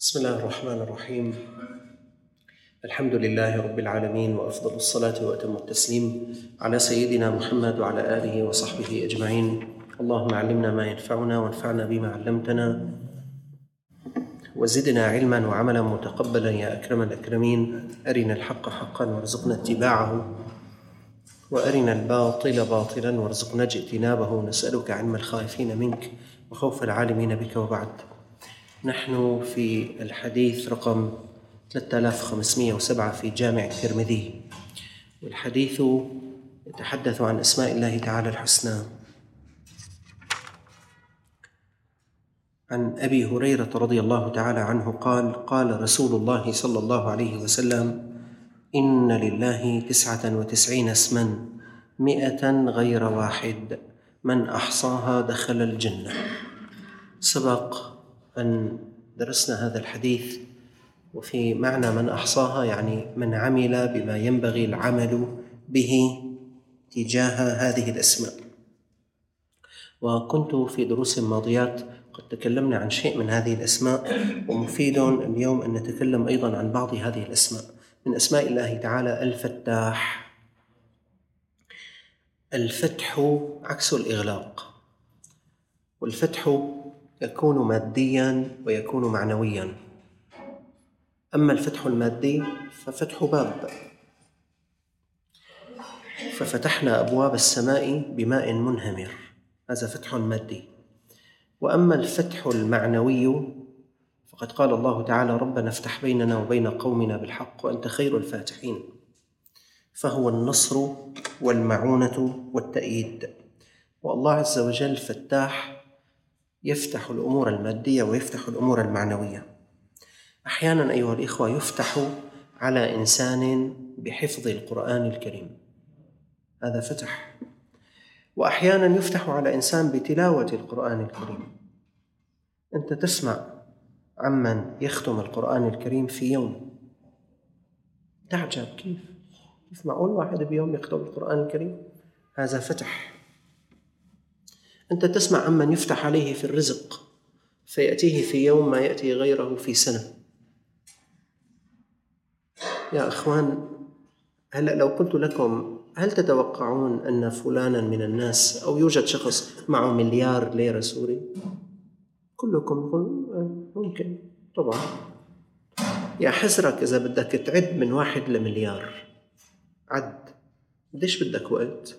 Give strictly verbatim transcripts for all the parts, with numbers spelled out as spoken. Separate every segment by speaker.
Speaker 1: بسم الله الرحمن الرحيم. الحمد لله رب العالمين، وأفضل الصلاة وأتم التسليم على سيدنا محمد وعلى آله وصحبه أجمعين. اللهم علمنا ما ينفعنا وانفعنا بما علمتنا وزدنا علما وعملا متقبلا يا أكرم الأكرمين. أرنا الحق حقا وارزقنا اتباعه، وأرنا الباطل باطلا وارزقنا اجتنابه. نسألك علم الخائفين منك وخوف العالمين بك. وبعد، نحن في الحديث رقم ثلاثة آلاف وخمسمائة وسبعة في جامع الترمذي، والحديث يتحدث عن أسماء الله تعالى الحسنى. عن أبي هريرة رضي الله تعالى عنه قال: قال رسول الله صلى الله عليه وسلم: إن لله تسعة وتسعين اسما مئة غير واحد، من أحصاها دخل الجنة. سبق أن درسنا هذا الحديث، وفي معنى من أحصاها يعني من عمل بما ينبغي العمل به تجاه هذه الأسماء. وكنت في دروس ماضيات قد تكلمنا عن شيء من هذه الأسماء، ومفيد اليوم أن نتكلم أيضا عن بعض هذه الأسماء. من أسماء الله تعالى الفتاح. الفتح عكس الإغلاق، والفتح يكون ماديا ويكون معنويا. أما الفتح المادي ففتح باب، ففتحنا أبواب السماء بماء منهمر، هذا فتح مادي. وأما الفتح المعنوي فقد قال الله تعالى: ربنا افتح بيننا وبين قومنا بالحق وأنت خير الفاتحين، فهو النصر والمعونة والتأييد. والله عز وجل فتاح، يفتح الأمور المادية ويفتح الأمور المعنوية. أحيانا أيها الإخوة يفتح على إنسان بحفظ القرآن الكريم، هذا فتح. وأحيانا يفتح على إنسان بتلاوة القرآن الكريم. أنت تسمع عمن يختم القرآن الكريم في يوم، تعجب كيف كيف معقول واحد بيوم يختم القرآن الكريم، هذا فتح. أنت تسمع عمن يفتح عليه في الرزق، فيأتيه في يوم ما يأتي غيره في سنة. يا أخوان، هلأ لو قلت لكم: هل تتوقعون أن فلانا من الناس أو يوجد شخص معه مليار ليرة سوري؟ كلكم يقول ممكن طبعا. يا حسرك إذا بدك تعد من واحد لمليار، عد قديش بدك وقت؟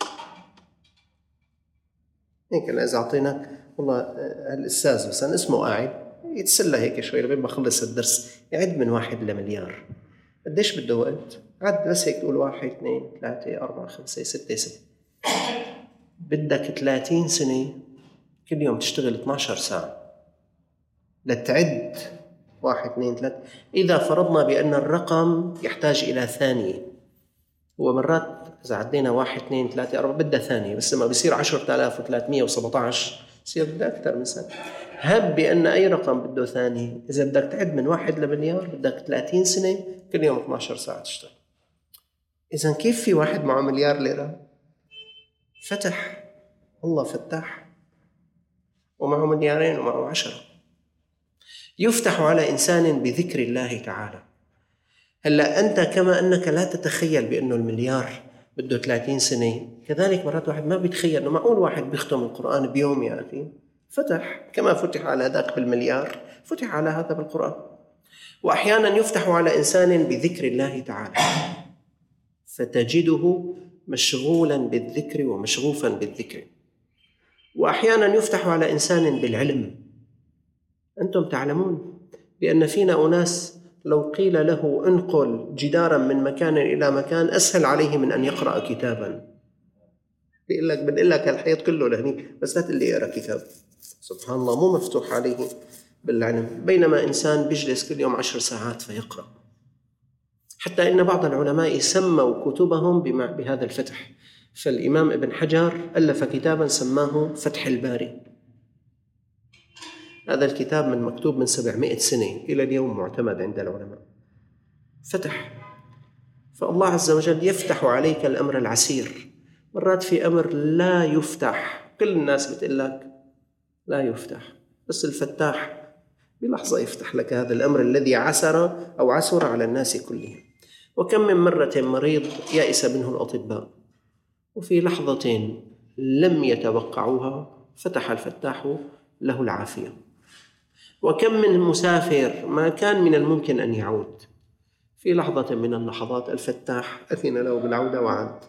Speaker 1: هيك أنا إذا أعطيناك والله الأستاذ مثلا اسمه قاعد يتسلى هيك شوي لبين ما خلص الدرس، يعد من واحد لمليار، قديش بده وقت؟ عد بس هيك تقول واحد اثنين ثلاثة أربعة خمسة ستة سبعة، بدك ثلاثين سنة كل يوم تشتغل اثنتي عشرة ساعة لتعد واحد اثنين ثلاثة. إذا فرضنا بأن الرقم يحتاج إلى ثانية، ومرات إذا عدينا واحد اثنين ثلاثة أربعة بدها ثانية، بس لما بيصير عشرة آلاف وثلاثمائة وسبعة عشر يصير بدها أكثر من سنة. هب بأن أي رقم بده ثانية، إذا بدك تعد من واحد لمليار بدك ثلاثين سنة كل يوم اثنتي عشرة ساعة تشتغل. إذن كيف في واحد معه مليار ليرة؟ فتح، الله فتاح، ومعه مليارين ومعه عشرة. يفتح على إنسان بذكر الله تعالى. هلأ أنت كما أنك لا تتخيل بأنه المليار بده ثلاثين سنة، كذلك مرات واحد ما بيتخيل أنه معقول واحد بيختم القرآن بيوم. يا أخي فتح، كما فتح على ذاك بالمليار فتح على هذا بالقرآن. وأحيانا يفتح على إنسان بذكر الله تعالى، فتجده مشغولا بالذكر ومشغوفا بالذكر. وأحيانا يفتح على إنسان بالعلم. أنتم تعلمون بأن فينا أناس لو قيل له انقل جدارا من مكان إلى مكان أسهل عليه من أن يقرأ كتابا. بيقول لك بنقول لك الحيط كله لهني بس لا تقول لي اقرأ كتاب. سبحان الله، مو مفتوح عليه بالعلم، بينما إنسان بيجلس كل يوم عشر ساعات فيقرأ. حتى إن بعض العلماء سموا كتبهم بهذا الفتح. فالإمام ابن حجر ألف كتابا سماه فتح الباري. هذا الكتاب من مكتوب من سبعمائة سنة إلى اليوم معتمد عند العلماء. فتح. فالله عز وجل يفتح عليك الأمر العسير. مرات في أمر لا يفتح، كل الناس بتقول لك لا يفتح، بس الفتاح بلحظة يفتح لك هذا الأمر الذي عسر أو عسر على الناس كلهم. وكم من مرة مريض يأس منه الأطباء وفي لحظة لم يتوقعوها فتح الفتاح له العافية. وكم من مسافر ما كان من الممكن أن يعود، في لحظة من اللحظات الفتاح أذن له بالعودة وعاد.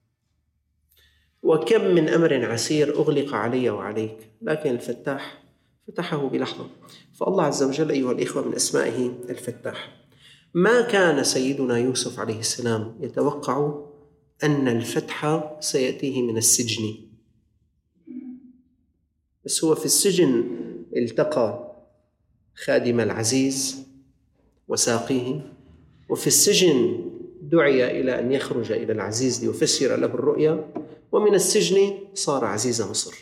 Speaker 1: وكم من أمر عسير أغلق علي وعليك لكن الفتاح فتحه بلحظة. فالله عز وجل أيها الإخوة من أسمائه الفتاح. ما كان سيدنا يوسف عليه السلام يتوقع أن الفتح سيأتيه من السجن، بس هو في السجن التقى خادم العزيز وساقيه، وفي السجن دعي إلى أن يخرج إلى العزيز ليفسر له الرؤيا، ومن السجن صار عزيز مصر.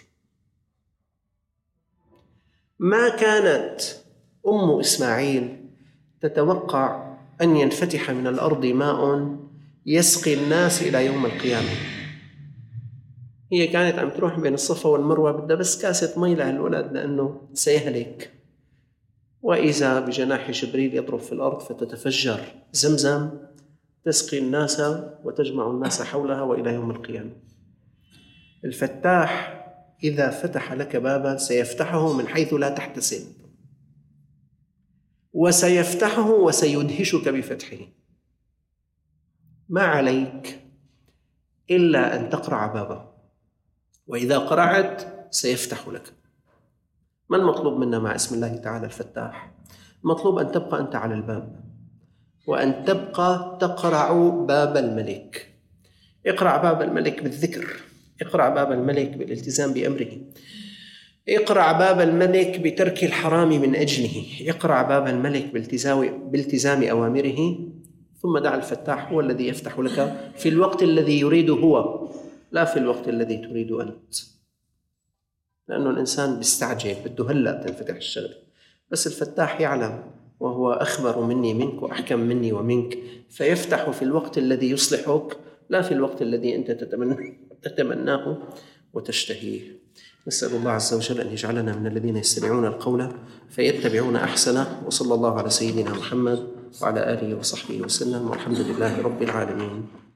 Speaker 1: ما كانت أم إسماعيل تتوقع أن ينفتح من الأرض ماء يسقي الناس إلى يوم القيامة. هي كانت عم تروح بين الصفا والمروة بدها بس كاسة مي لهالولد لأنه سيهلك، وإذا بجناح جبريل يضرب في الأرض فتتفجر زمزم تسقي الناس وتجمع الناس حولها وإلى يوم القيامة. الفتاح إذا فتح لك بابا سيفتحه من حيث لا تحتسب، وسيفتحه وسيدهشك بفتحه. ما عليك إلا أن تقرع بابا، وإذا قرعت سيفتح لك. ما المطلوب منا مع اسم الله تعالى الفتاح؟ مطلوب أن تبقى أنت على الباب، وأن تبقى تقرع باب الملك. اقرع باب الملك بالذكر، اقرع باب الملك بالالتزام بأمره، اقرع باب الملك بترك الحرام من أجله، اقرع باب الملك بالتزام, بالتزام أوامره، ثم دع الفتاح هو الذي يفتح لك في الوقت الذي يريده هو، لا في الوقت الذي تريد أنت. لأنه الإنسان بيستعجل بده هلأ تنفتح الشغل، بس الفتاح يعلم وهو أخبر مني منك وأحكم مني ومنك، فيفتح في الوقت الذي يصلحك لا في الوقت الذي أنت تتمناه وتشتهيه. نسأل الله عز وجل أن يجعلنا من الذين يستمعون القول فيتبعون أحسنه، وصلى الله على سيدنا محمد وعلى آله وصحبه وسلم، والحمد لله رب العالمين.